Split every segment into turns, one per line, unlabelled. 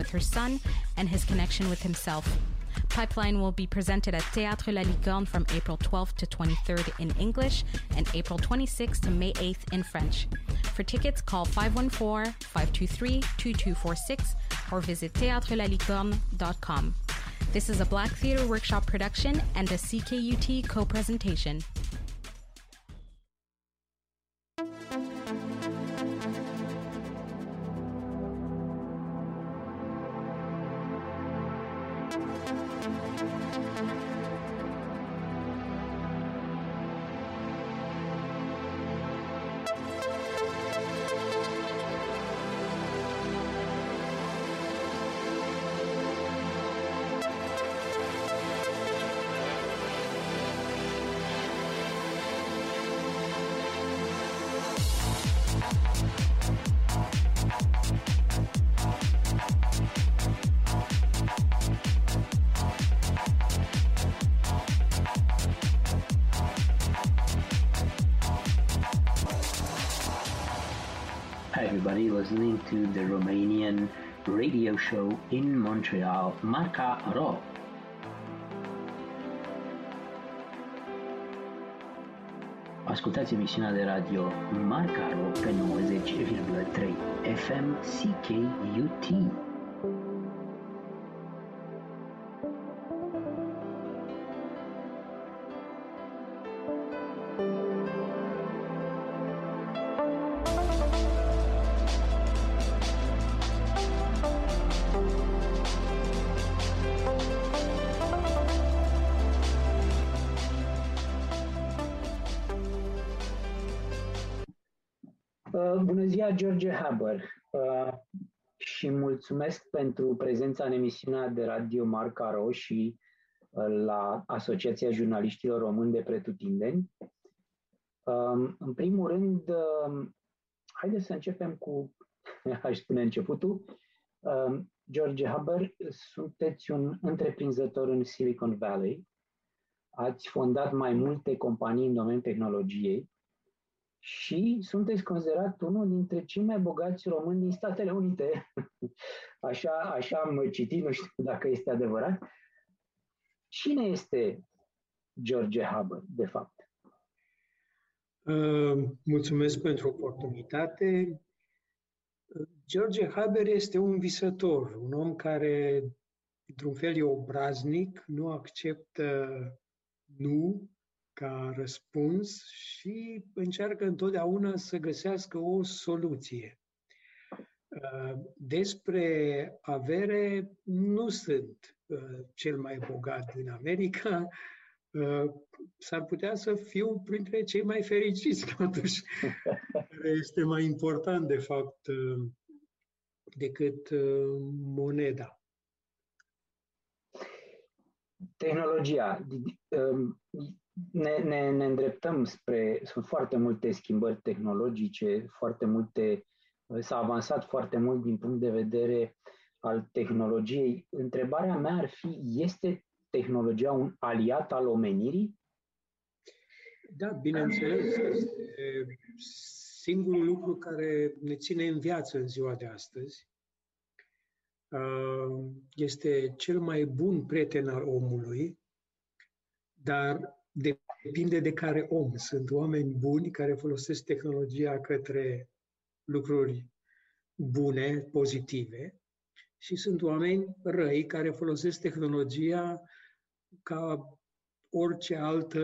with her son and his connection with himself. Pipeline will be presented at Théâtre La Licorne from April 12th to 23rd in English and April 26th to May 8th in French. For tickets, call 514-523-2246 or visit theatrelalicorne.com. This is a Black Theatre Workshop production and a CKUT co-presentation.
Hi everybody, listening to the Romanian radio show in Montreal, Marca Ro. Ascultați emisiunea de radio Marca Ro pe 90,3 FM CKUT. Bună ziua, George Haber, și mulțumesc pentru prezența în emisiunea de radio Marca Ro și la Asociația Jurnaliștilor Români de Pretutindeni. În primul rând, haideți să începem cu, aș spune, începutul. George Haber, sunteți un întreprinzător în Silicon Valley, ați fondat mai multe companii în domeniul tehnologiei și sunteți considerat unul dintre cei mai bogați români din Statele Unite. Așa am citit, nu știu dacă este adevărat. Cine este George Haber, de fapt?
Mulțumesc pentru oportunitate. George Haber este un visător, un om care, într-un fel, e obraznic, nu acceptă nu ca răspuns și încearcă întotdeauna să găsească o soluție. Despre avere, nu sunt cel mai bogat din America, s-ar putea să fiu printre cei mai fericiți, totuși, care este mai important, de fapt, decât moneda.
Tehnologia. Ne îndreptăm spre... Sunt foarte multe schimbări tehnologice, s-a avansat foarte mult din punct de vedere al tehnologiei. Întrebarea mea ar fi, este tehnologia un aliat al omenirii?
Da, bineînțeles. Este singurul lucru care ne ține în viață în ziua de astăzi. Este cel mai bun prieten al omului, dar depinde de care om. Sunt oameni buni care folosesc tehnologia către lucruri bune, pozitive, și sunt oameni răi care folosesc tehnologia ca orice altă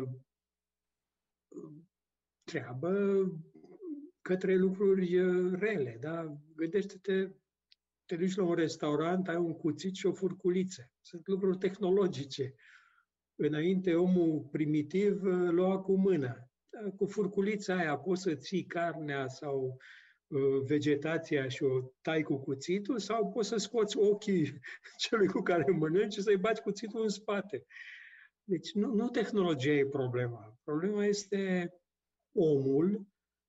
treabă către lucruri rele. Da? Gândește-te, te duci la un restaurant, ai un cuțit și o furculiță. Sunt lucruri tehnologice. Înainte, omul primitiv lua cu mână. Cu furculița aia poți să ții carnea sau vegetația și o tai cu cuțitul, sau poți să scoți ochii celui cu care mănânci și să-i bați cuțitul în spate. Deci nu tehnologia e problema. Problema este omul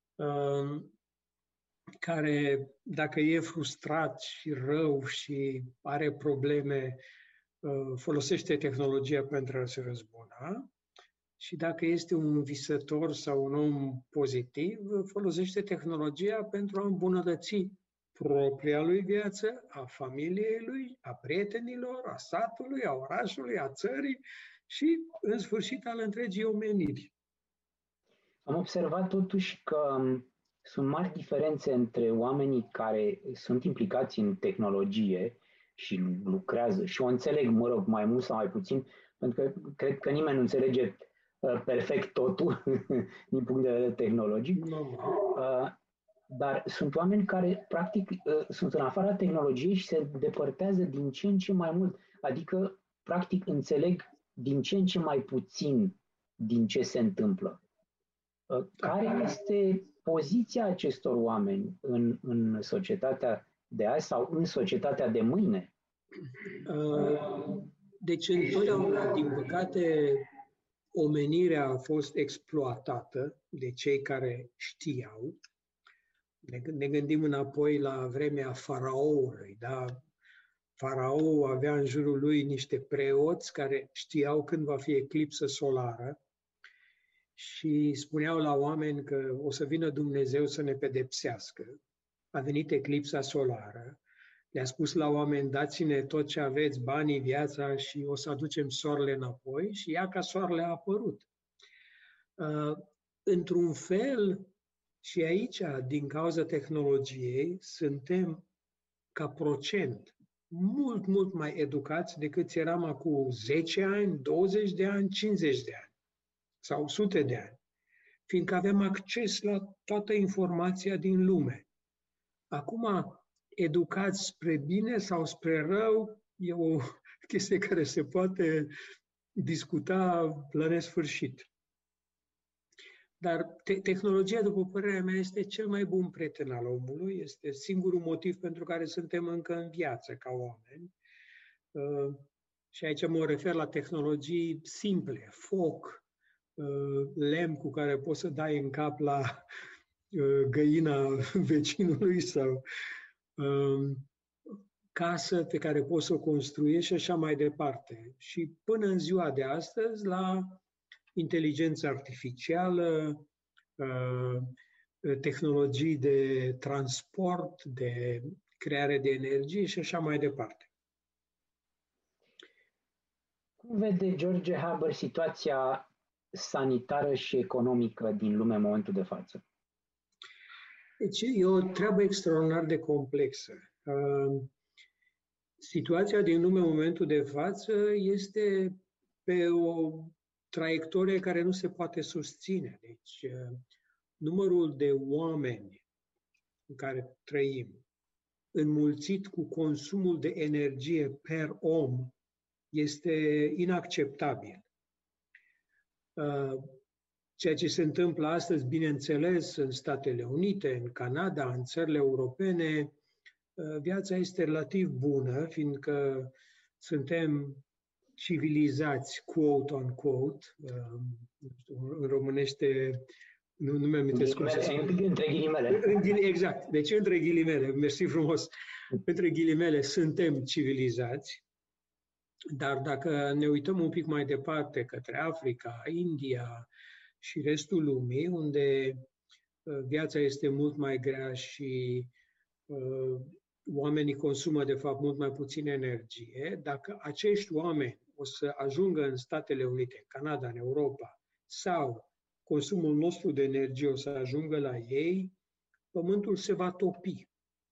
care, dacă e frustrat și rău și are probleme, folosește tehnologia pentru a se răzbuna, și dacă este un visător sau un om pozitiv, folosește tehnologia pentru a îmbunătăți propria lui viață, a familiei lui, a prietenilor, a satului, a orașului, a țării și, în sfârșit, al întregii omeniri.
Am observat totuși că sunt mari diferențe între oamenii care sunt implicați în tehnologie și lucrează, și o înțeleg, mă rog, mai mult sau mai puțin, pentru că cred că nimeni nu înțelege perfect totul din punct de vedere tehnologic. Dar sunt oameni care, practic, sunt în afara tehnologiei și se depărtează din ce în ce mai mult. Adică, practic, înțeleg din ce în ce mai puțin din ce se întâmplă. Care este poziția acestor oameni în societatea de azi sau în societatea de mâine?
Deci, întotdeauna, din păcate, omenirea a fost exploatată de cei care știau. Ne gândim înapoi la vremea faraoului, da? Faraoul avea în jurul lui niște preoți care știau când va fi eclipsă solară și spuneau la oameni că o să vină Dumnezeu să ne pedepsească. A venit eclipsa solară, le-a spus la oameni, dați-ne tot ce aveți, banii, viața și o să aducem soarele înapoi și ia ca soarele a apărut. Într-un fel, și aici, din cauza tehnologiei, suntem ca procent mult, mult mai educați decât eram acum 10 ani, 20 de ani, 50 de ani sau sute de ani, fiindcă avem acces la toată informația din lume. Acum, educați spre bine sau spre rău, e o chestie care se poate discuta la nesfârșit. Dar tehnologia, după părerea mea, este cel mai bun prieten al omului, este singurul motiv pentru care suntem încă în viață ca oameni. Și aici mă refer la tehnologii simple, foc, lemn cu care poți să dai în cap la găina vecinului sau casă pe care poți să o construiești și așa mai departe. Și până în ziua de astăzi, la inteligență artificială, tehnologii de transport, de creare de energie și așa mai departe.
Cum vede George Haber situația sanitară și economică din lume în momentul de față?
Deci e o treabă extraordinar de complexă. Situația din lume în momentul de față este pe o traiectorie care nu se poate susține. Deci, numărul de oameni în care trăim, înmulțit cu consumul de energie per om, este inacceptabil. Ceea ce se întâmplă astăzi, bineînțeles, în Statele Unite, în Canada, în țările europene, viața este relativ bună, fiindcă suntem civilizați, quote-unquote, în românește, nu mi-am amintesc cum se spune.
Între ghilimele.
Exact, deci între ghilimele, mersi frumos, între ghilimele suntem civilizați, dar dacă ne uităm un pic mai departe către Africa, India și restul lumii, unde viața este mult mai grea și oamenii consumă, de fapt, mult mai puțină energie, dacă acești oameni o să ajungă în Statele Unite, Canada, în Europa, sau consumul nostru de energie o să ajungă la ei, pământul se va topi.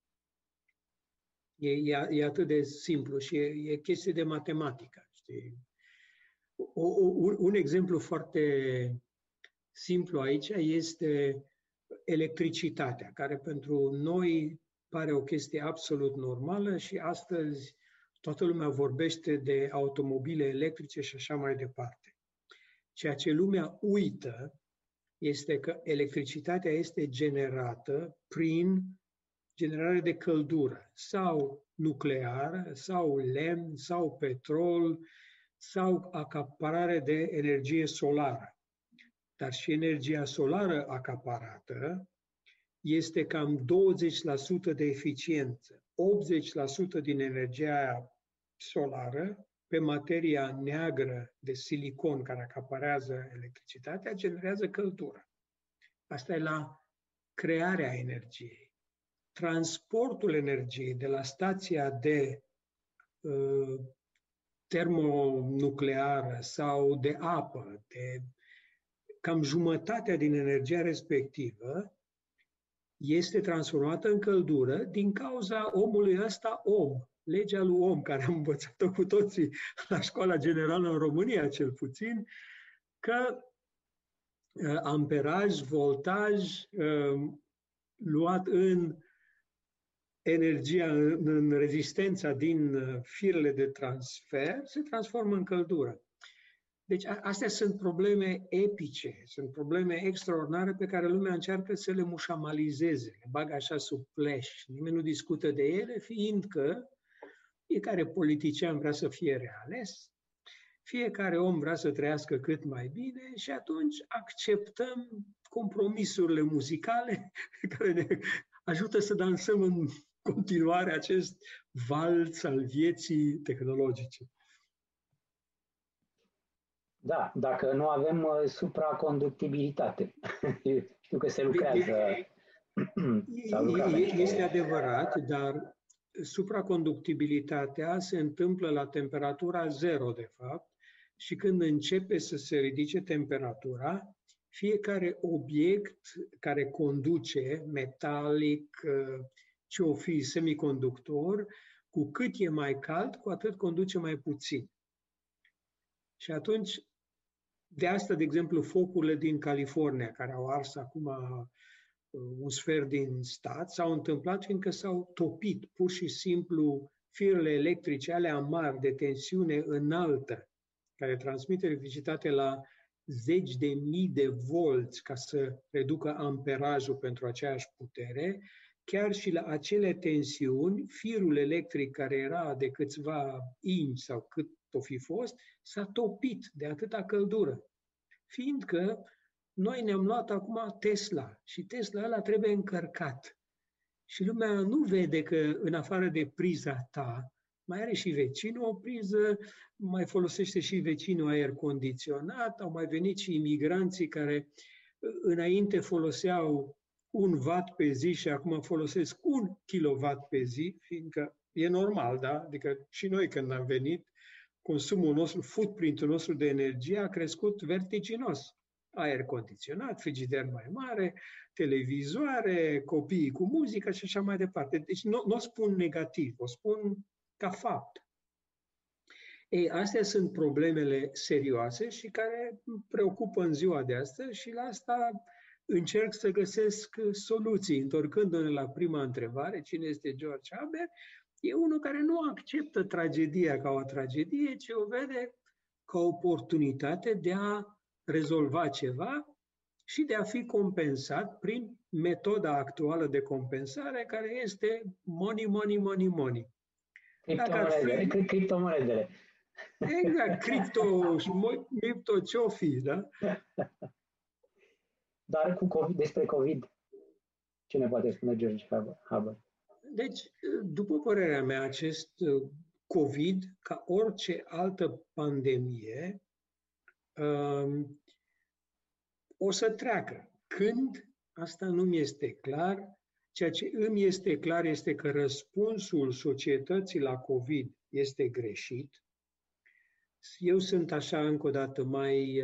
E atât de simplu și e chestie de matematică. Știi? Un exemplu foarte simplu aici este electricitatea, care pentru noi pare o chestie absolut normală și astăzi toată lumea vorbește de automobile electrice și așa mai departe. Ceea ce lumea uită este că electricitatea este generată prin generare de căldură, sau nucleară, sau lemn, sau petrol, sau acaparare de energie solară. Dar și energia solară acaparată este cam 20% de eficiență. 80% din energia solară, pe materia neagră de silicon care acaparează electricitatea, generează căldură. Asta e la crearea energiei. transportul energiei de la stația de termonucleară sau de apă, de cam jumătatea din energia respectivă, este transformată în căldură din cauza omului ăsta om, legea lui Ohm, care am învățat-o cu toții la școala generală în România, cel puțin, că amperaj, voltaj, luat în energia, în rezistența din firele de transfer, se transformă în căldură. Deci astea sunt probleme epice, sunt probleme extraordinare pe care lumea încearcă să le mușamalizeze, le bagă așa sub pleș. Nimeni nu discută de ele, fiindcă fiecare politician vrea să fie reales, fiecare om vrea să trăiască cât mai bine și atunci acceptăm compromisurile muzicale care ne ajută să dansăm în continuare acest valț al vieții tehnologice.
Da, dacă nu avem supraconductibilitate. Știu că se lucrează.
Este adevărat, dar supraconductibilitatea se întâmplă la temperatura zero, de fapt, și când începe să se ridice temperatura, fiecare obiect care conduce, metalic, ce o fi semiconductor, cu cât e mai cald, cu atât conduce mai puțin. Și atunci, de asta, de exemplu, focurile din California, care au ars acum un sfert din stat, s-au întâmplat fiindcă s-au topit pur și simplu firele electrice, alea mari de tensiune înaltă, care transmit electricitate la zeci de mii de volți ca să reducă amperajul pentru aceeași putere, chiar și la acele tensiuni, firul electric care era de câțiva inci sau cât o fi fost, s-a topit de atâta căldură. Fiindcă noi ne-am luat acum Tesla și Tesla ăla trebuie încărcat. Și lumea nu vede că în afară de priza ta, mai are și vecinul o priză, mai folosește și vecinul aer condiționat, au mai venit și imigranții care înainte foloseau 1 watt pe zi și acum folosesc 1 kilowatt pe zi, fiindcă e normal, da? Adică și noi când am venit, consumul nostru, footprint-ul nostru de energie a crescut vertiginos. Aer condiționat, frigider mai mare, televizoare, copiii cu muzică și așa mai departe. Deci nu o spun negativ, o spun ca fapt. Ei, astea sunt problemele serioase și care preocupă în ziua de astăzi și la asta încerc să găsesc soluții. Întorcându-ne la prima întrebare, cine este George Haber, e unul care nu acceptă tragedia ca o tragedie, ci o vede ca o oportunitate de a rezolva ceva și de a fi compensat prin metoda actuală de compensare, care este money, money, money, money.
Criptomonedele.
Exact, cripto ce-o fi, da?
Dar despre COVID, ce ne poate spune George Haber?
Deci, după părerea mea, acest COVID, ca orice altă pandemie, o să treacă. Când? Asta nu mi este clar. Ceea ce îmi este clar este că răspunsul societății la COVID este greșit. Eu sunt așa, încă o dată, mai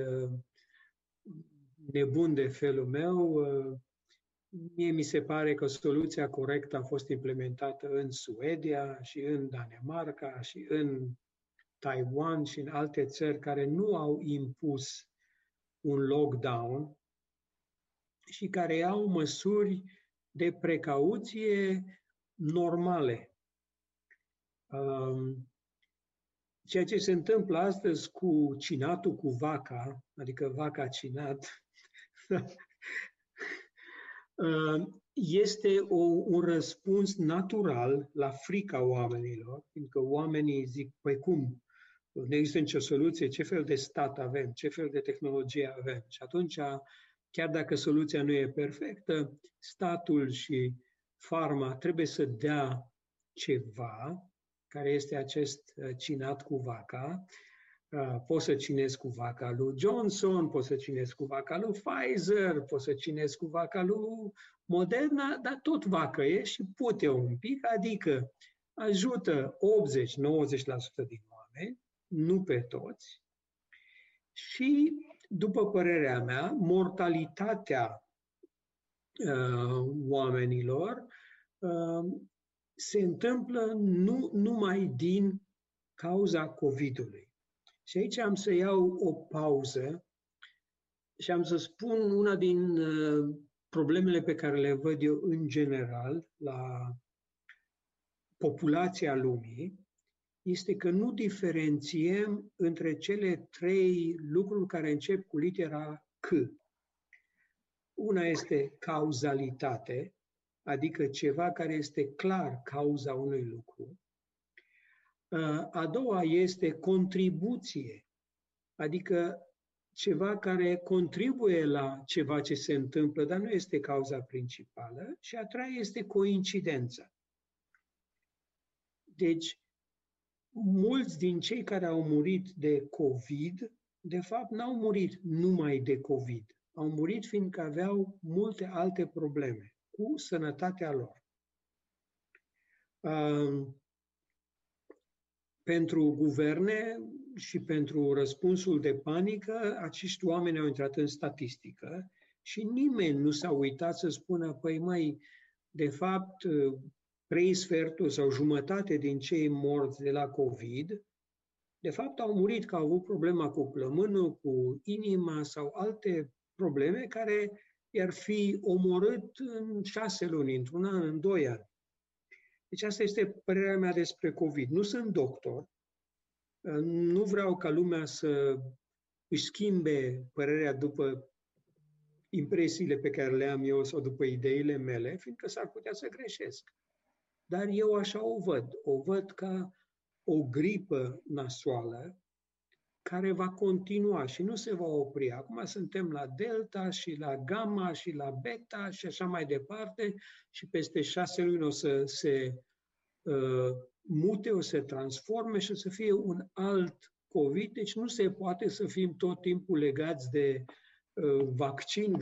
nebun de felul meu. Mie mi se pare că soluția corectă a fost implementată în Suedia și în Danemarca și în Taiwan și în alte țări care nu au impus un lockdown și care au măsuri de precauție normale. Ceea ce se întâmplă astăzi cu cinatul cu vaca, adică vaca cinat, este un răspuns natural la frica oamenilor, fiindcă oamenii zic, păi cum, nu există nicio soluție, ce fel de stat avem, ce fel de tehnologie avem. Și atunci, chiar dacă soluția nu e perfectă, statul și farma trebuie să dea ceva, care este acest cinat cu vaca, Poți să cinezi cu vaca lui Johnson, poți să cinezi cu vaca lui Pfizer, poți să cinezi cu vaca lui Moderna, dar tot vacă e și pute un pic, adică ajută 80-90% din oameni, nu pe toți. Și, după părerea mea, mortalitatea oamenilor se întâmplă nu numai din cauza COVID-ului. Și aici am să iau o pauză și am să spun una din problemele pe care le văd eu în general la populația lumii, este că nu diferențiem între cele trei lucruri care încep cu litera C. Una este cauzalitate, adică ceva care este clar cauza unui lucru. A doua este contribuție, adică ceva care contribuie la ceva ce se întâmplă, dar nu este cauza principală. Și a treia este coincidența. Deci, mulți din cei care au murit de COVID, de fapt, n-au murit numai de COVID. Au murit fiindcă aveau multe alte probleme cu sănătatea lor. Pentru guverne și pentru răspunsul de panică, acești oameni au intrat în statistică și nimeni nu s-a uitat să spună, păi măi, de fapt, 3/4 sau jumătate din cei morți de la COVID, de fapt au murit că au avut problema cu plămânul, cu inima sau alte probleme care i-ar fi omorât în 6 luni, într-un an, în 2 ani. Deci asta este părerea mea despre COVID. Nu sunt doctor, nu vreau ca lumea să își schimbe părerea după impresiile pe care le am eu sau după ideile mele, fiindcă s-ar putea să greșesc. Dar eu așa o văd. O văd ca o gripă nasoală care va continua și nu se va opri. Acum suntem la Delta și la Gamma și la Beta și așa mai departe și peste 6 luni o să se mute, o să se transforme și o să fie un alt COVID. Deci nu se poate să fim tot timpul legați de vaccin,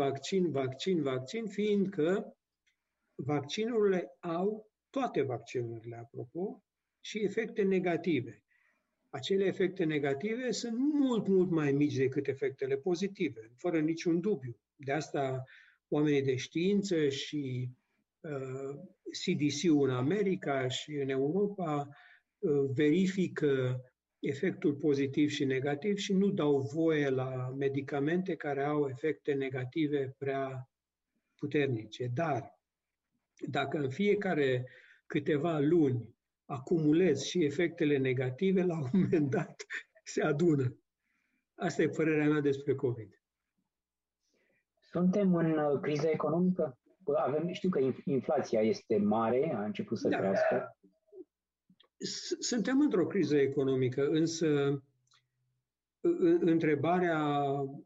fiindcă vaccinurile au, toate vaccinurile, apropo, și efecte negative. Acele efecte negative sunt mult mai mici decât efectele pozitive, fără niciun dubiu. De asta oamenii de știință și CDC-ul în America și în Europa verifică efectul pozitiv și negativ și nu dau voie la medicamente care au efecte negative prea puternice. Dar dacă în fiecare câteva luni acumulezi și efectele negative, la un moment dat se adună. Asta e părerea mea despre COVID.
Suntem în criză economică? Știu că inflația este mare, a început să crească.
Suntem într-o criză economică, însă întrebarea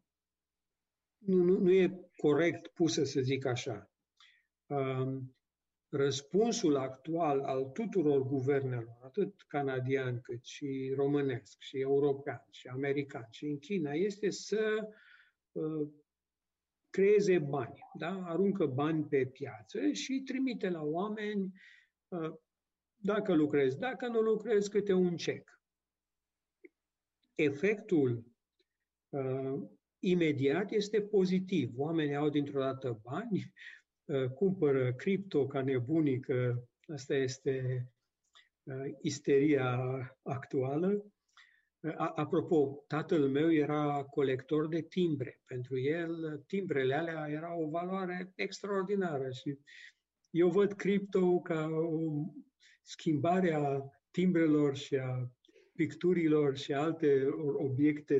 nu e corect pusă, să zic așa. Răspunsul actual al tuturor guvernelor, atât canadian cât și românesc, și european, și american, și în China, este să creeze bani, da? Aruncă bani pe piață și trimite la oameni, dacă lucrezi, dacă nu lucrezi, câte un cec. Efectul imediat este pozitiv. Oamenii au dintr-o dată bani, cumpără cripto ca nebunii, că asta este isteria actuală. Apropo, tatăl meu era colector de timbre. Pentru el, timbrele alea erau o valoare extraordinară și eu văd cripto ca o schimbare a timbrelor și a picturilor și alte obiecte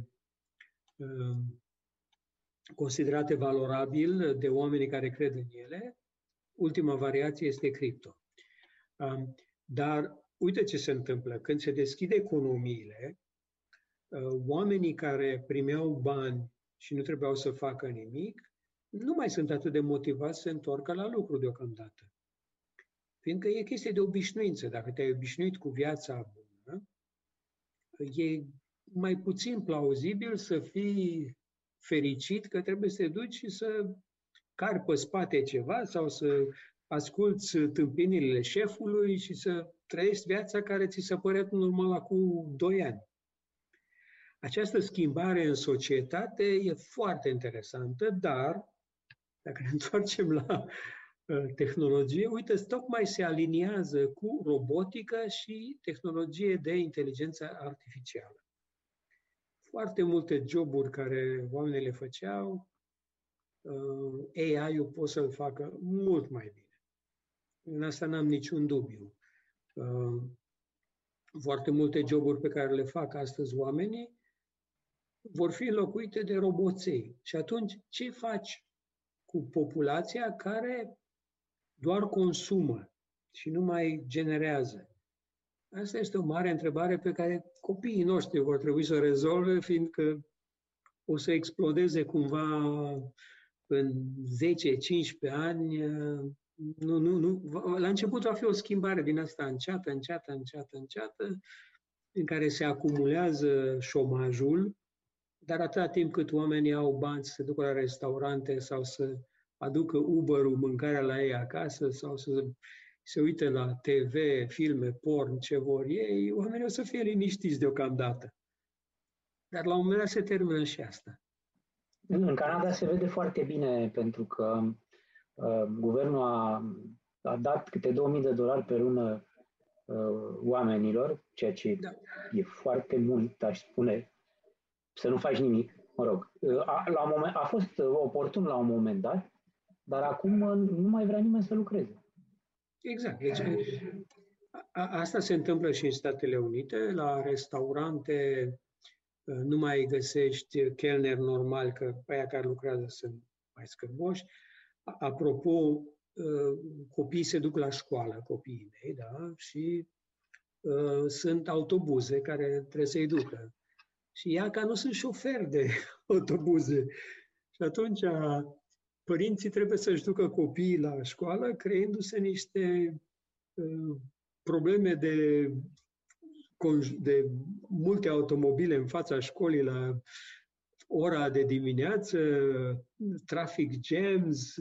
considerate valorabil de oamenii care cred în ele. Ultima variație este cripto. Dar uite ce se întâmplă. Când se deschid economiile, oamenii care primeau bani și nu trebuiau să facă nimic, nu mai sunt atât de motivați să se întoarcă la lucru deocamdată. Fiindcă e chestie de obișnuință. Dacă te-ai obișnuit cu viața bună, e mai puțin plauzibil să fii fericit că trebuie să te duci și să cari pe spate ceva sau să asculți tâmpeniile șefului și să trăiești viața care ți s-a părut în urmă la cu 2 ani. Această schimbare în societate e foarte interesantă, dar dacă ne întoarcem la tehnologie, uite, tocmai se aliniază cu robotică și tehnologie de inteligență artificială. Foarte multe joburi care oamenii le făceau, AI-ul poate să-l facă mult mai bine. În asta n-am niciun dubiu. Foarte multe joburi pe care le fac astăzi oamenii vor fi înlocuite de roboței. Și atunci, ce faci cu populația care doar consumă și nu mai generează? Asta este o mare întrebare pe care copiii noștri vor trebui să o rezolve, fiindcă o să explodeze cumva în 10-15 ani. La început va fi o schimbare din asta înceată, în care se acumulează șomajul, dar atâta timp cât oamenii au bani să se ducă la restaurante sau să aducă Uber-ul mâncarea la ei acasă sau să se uite la TV, filme, porn, ce vor ei, oamenii o să fie liniștiți deocamdată. Dar la un moment dat se termină și asta.
În Canada se vede foarte bine pentru că guvernul a dat câte $2000 pe lună oamenilor, ceea ce e foarte mult, aș spune, să nu faci nimic. Mă rog, a fost oportun la un moment dat, dar acum nu mai vrea nimeni să lucreze.
Exact. Deci, asta se întâmplă și în Statele Unite. La restaurante nu mai găsești chelneri normali, că aia care lucrează sunt mai scârboși. Apropo, copiii se duc la școală, copiii mei, da? Și sunt autobuze care trebuie să-i ducă. Și ea ca nu sunt șoferi de autobuze. Și atunci părinții trebuie să-și ducă copiii la școală, creându-se niște probleme de multe automobile în fața școlii la ora de dimineață, traffic jams,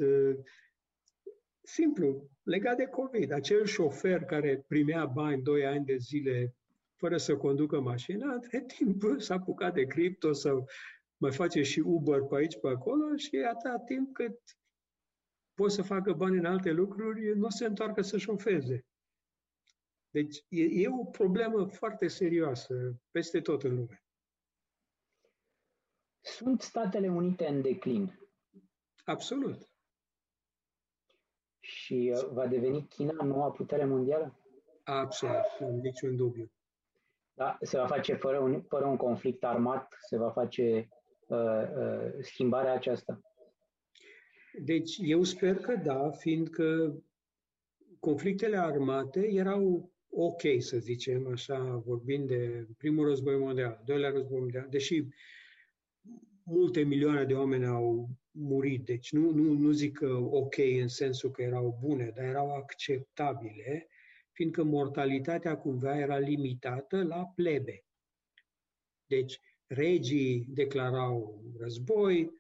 simplu, legat de COVID. Acel șofer care primea bani 2 ani de zile fără să conducă mașina, între timp s-a apucat de cripto sau mai face și Uber pe aici, pe acolo și atâta timp cât poate să facă bani în alte lucruri, nu se întoarcă să șofeze. Deci e o problemă foarte serioasă peste tot în lume.
Sunt Statele Unite în declin.
Absolut.
Și va deveni China noua putere mondială?
Absolut, nu am niciun dubiu.
Da? Se va face fără un conflict armat? Se va face schimbarea aceasta?
Deci eu sper că da, fiindcă conflictele armate erau ok, să zicem, așa, vorbind de Primul Război Mondial, Doilea Război Mondial, deși multe milioane de oameni au murit, deci nu zic că ok în sensul că erau bune, dar erau acceptabile, fiindcă mortalitatea cumva era limitată la plebe. Deci regii declarau război,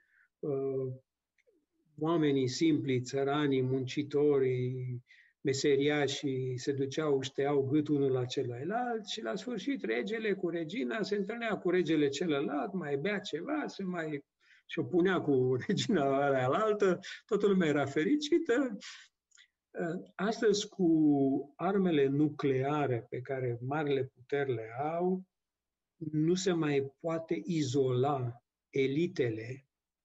oamenii simpli, țăranii, muncitorii, meseriașii se duceau, șteau gâtul unul la celălalt și la sfârșit regele cu regina se întâlnea cu regele celălalt, mai bea ceva, și-o punea cu regina aia la altă, toată lumea era fericită. Astăzi, cu armele nucleare pe care marile puteri le au, nu se mai poate izola elitele,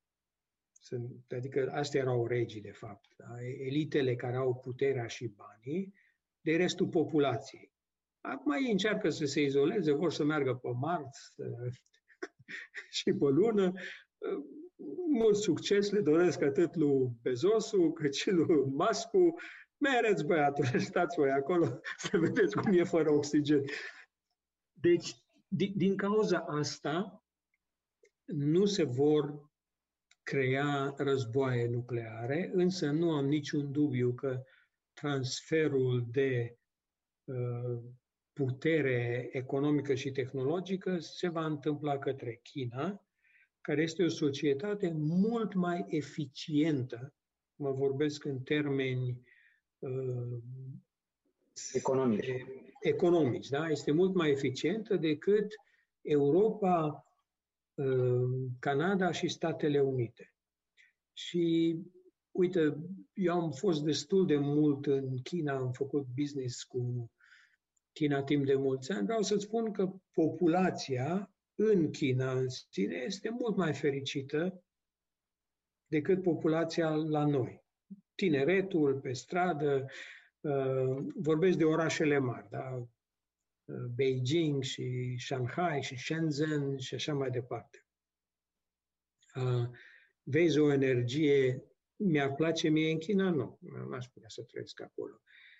adică astea erau regii, de fapt, da? Elitele care au puterea și banii, de restul populației. Acum ei încearcă să se izoleze, vor să meargă pe Mars și pe Lună. Mult succes le doresc atât lui Bezosu, cât și lui Mascu. Mereți, băiatul, stați voi acolo să vedeți cum e fără oxigen. Deci, din cauza asta, nu se vor crea războaie nucleare, însă nu am niciun dubiu că transferul de putere economică și tehnologică se va întâmpla către China, care este o societate mult mai eficientă, mă vorbesc în termeni economici, da? Este mult mai eficientă decât Europa, Canada și Statele Unite. Și, uite, eu am fost destul de mult în China, am făcut business cu China timp de mulți ani. Vreau să spun că populația în China în sine este mult mai fericită decât populația la noi. Tineretul pe stradă, vorbesc de orașele mari, da? Beijing și Shanghai și Shenzhen și așa mai departe. Vezi o energie, mi-ar place mie în China? Nu, n-aș putea să trăiesc acolo.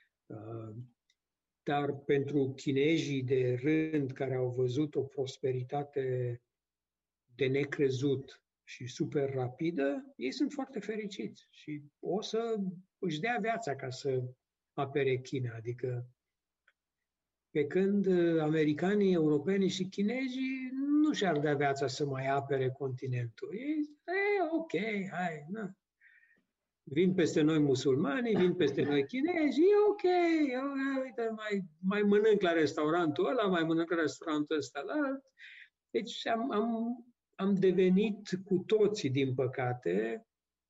Dar pentru chinezii de rând care au văzut o prosperitate de necrezut și super rapidă, ei sunt foarte fericiți și o să își dea viața ca să apere China. Adică pe când americanii, europenii și chinezii nu și-ar da viața să mai apere continentul. Ei, ok, hai, na. Vin peste noi musulmani, vin peste noi chinezi, e ok, uite, mai mănânc la restaurantul ăla, mai mănânc la restaurantul ăsta la alt. Deci am devenit cu toții, din păcate,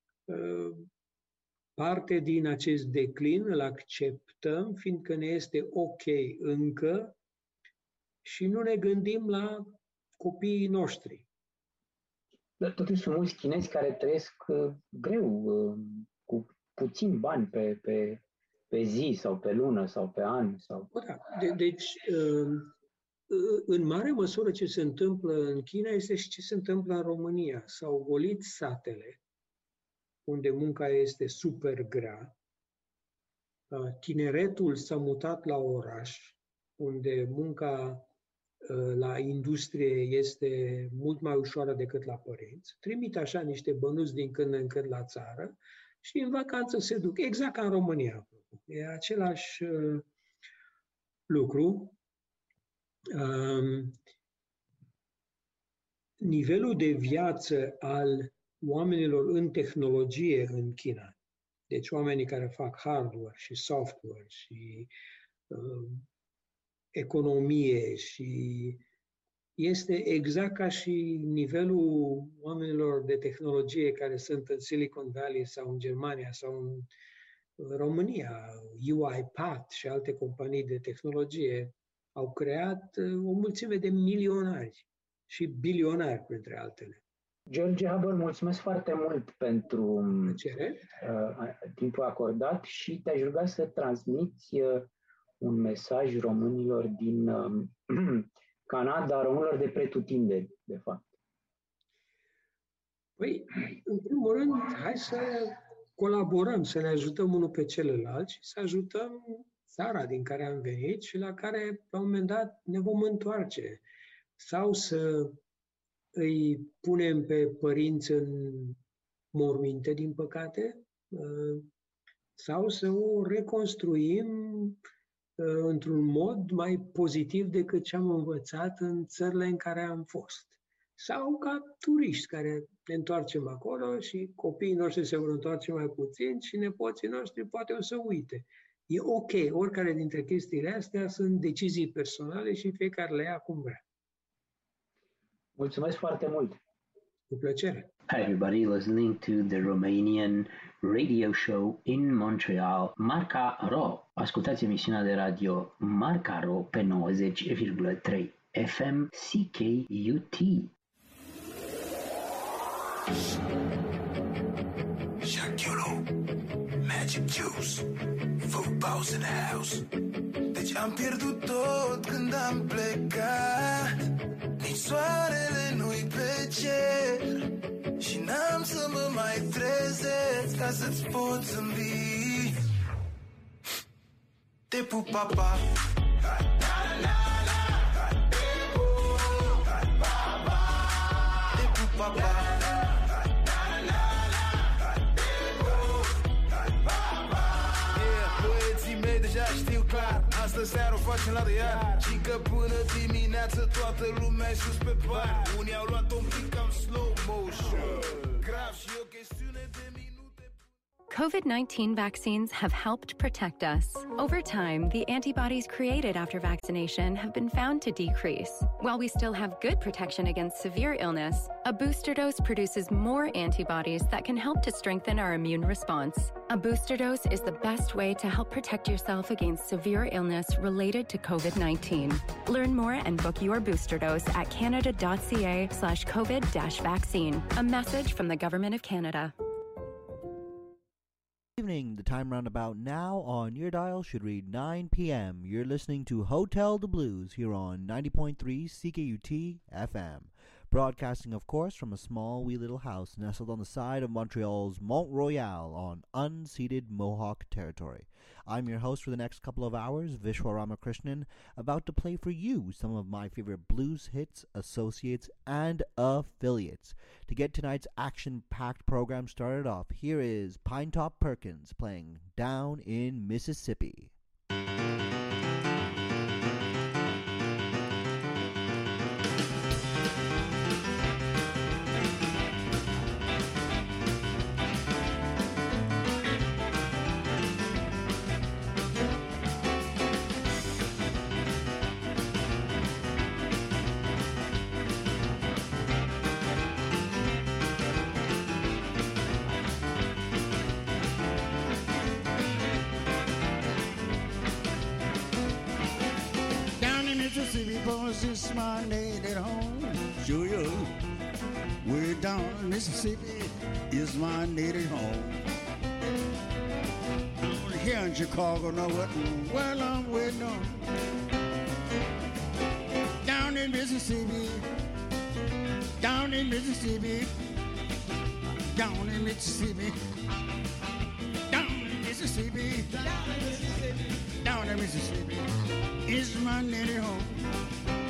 parte din acest declin, îl acceptăm, fiindcă ne este ok încă și nu ne gândim la copiii noștri.
Dar totuși sunt mulți chinezi care trăiesc greu, cu puțini bani pe zi sau pe lună sau pe an. Sau...
Da. Deci, în mare măsură ce se întâmplă în China este și ce se întâmplă în România. S-au golit satele, unde munca este super grea. Tineretul s-a mutat la oraș, unde munca la industrie este mult mai ușoară decât la părinți. Trimit așa niște bănuți din când în când la țară și în vacanță se duc. Exact ca în România. E același lucru. Nivelul de viață al oamenilor în tehnologie în China, deci oamenii care fac hardware și software și economie și este exact ca și nivelul oamenilor de tehnologie care sunt în Silicon Valley sau în Germania sau în România. UiPath și alte companii de tehnologie au creat o mulțime de milionari și bilionari, printre altele.
George Haber, mulțumesc foarte mult pentru timpul acordat și te-aș ruga să transmiți un mesaj românilor din Canada, românilor de pretutindeni, de fapt.
Păi, în primul rând, hai să colaborăm, să ne ajutăm unul pe celălalt și să ajutăm țara din care am venit și la care, la un moment dat, ne vom întoarce. Sau să îi punem pe părinți în morminte, din păcate, sau să o reconstruim într-un mod mai pozitiv decât ce am învățat în țările în care am fost. Sau ca turiști care ne întoarcem acolo și copiii noștri se vor întoarce mai puțin și nepoții noștri poate o să uite. E ok, oricare dintre chestiile astea sunt decizii personale și fiecare le ia cum vrea.
Mulțumesc foarte mult!
Cu plăcere!
Hi everybody, listening to the Romanian radio show in Montreal, Marca Ro. Ascultați emisiunea de radio Marca Ro pe 90,3 FM CKUT.
Shakiro, Magic Juice, footballs in the house. Deci am pierdut tot când am plecat. Nici soarele nu-i pe cer și n-am să mă mai trezesc ca să-ți pot zâmbi. Te pup, papa. Te pup, papa. Deja știu clar, astă seară o face vaccine la de iar și că până dimineață toată lumea e sus pe bar. Unii au luat un pic cam slow motion. Grav și o chestiune de minute.
COVID-19 vaccines have helped protect us. Over time, the antibodies created after vaccination have been found to decrease. While we still have good protection against severe illness, a booster dose produces more antibodies that can help to strengthen our immune response. A booster dose is the best way to help protect yourself against severe illness related to COVID-19. Learn more and book your booster dose at canada.ca/COVID-vaccine. A message from the Government of Canada.
Evening, the time roundabout now on your dial should read 9 p.m. You're listening to Hotel de Blues here on 90.3 CKUT FM. Broadcasting, of course, from a small wee little house nestled on the side of Montreal's Mont Royal on unceded Mohawk territory. I'm your host for the next couple of hours, Vishwa Ramakrishnan, about to play for you some of my favorite blues hits, associates, and affiliates. To get tonight's action-packed program started off, here is Pinetop Perkins playing Down in Mississippi.
Mississippi boys, this is my native home. Sure, you. Way down in Mississippi is my native home. I'm here in Chicago, know what? Well, I'm waiting on. Down in Mississippi, down in Mississippi, down in Mississippi, down in Mississippi, down in Mississippi is my native home.